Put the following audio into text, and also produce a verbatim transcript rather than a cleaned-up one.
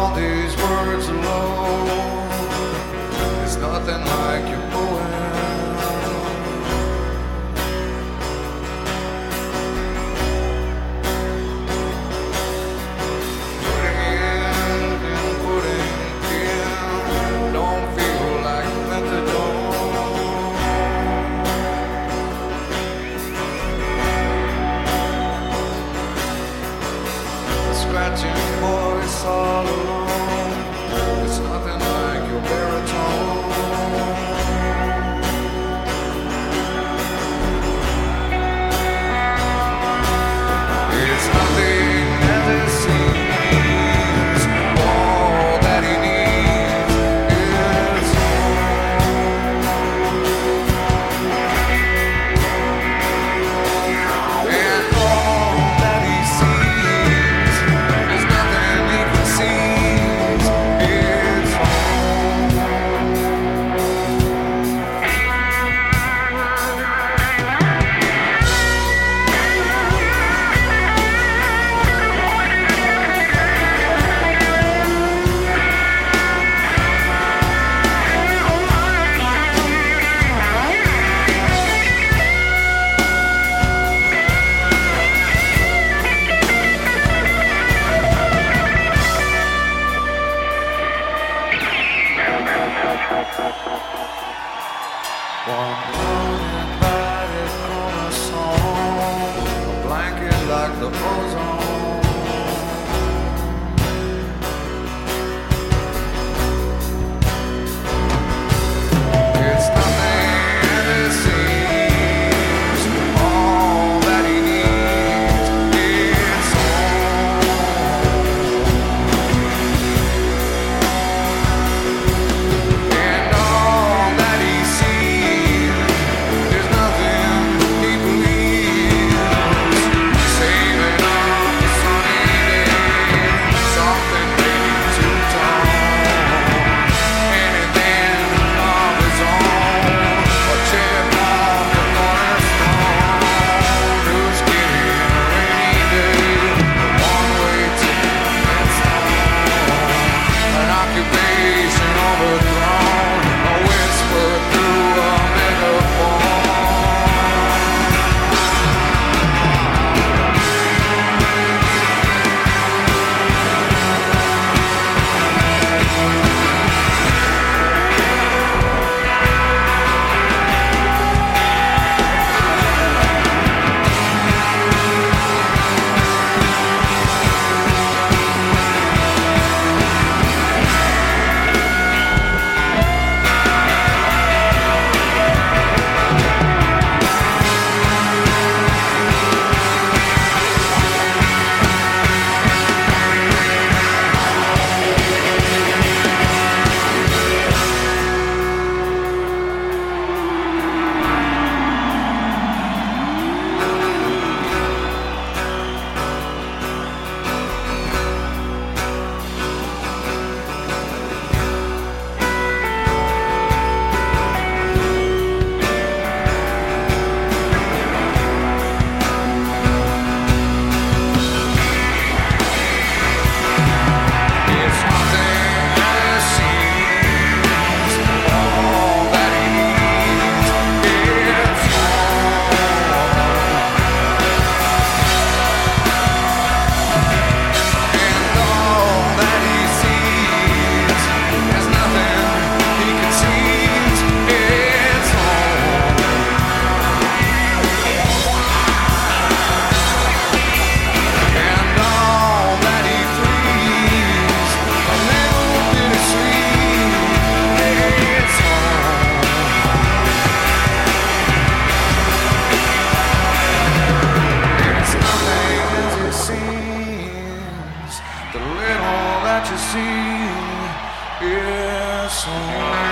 all these words alone. It's nothing like your poem. Putting in and putting in don't feel like methadone. A scratching voice all alone. It's nothing like your baritone. It's nothing as it seems. All that he needs is home. And all that he sees is nothing he conceives. It's one morning by his cornerstone, a blanket like the ozone. It's nothing as it seems. All that he needs is home. And all that he sees is nothing he believes. Saving up a sunny day, something maybe too tall. Anything of his own, a chip off the cornerstone. Who's getting a rainy day? A one-way ticket that's home. An occupation overthrown, a whisper through a megaphone. It's nothing as it seems. All that he needs is home. And all that he sees is nothing he conceives. It's home. And all that he pleads, a little bittersweet. It's home. It's nothing as it seems. The little that you see is home.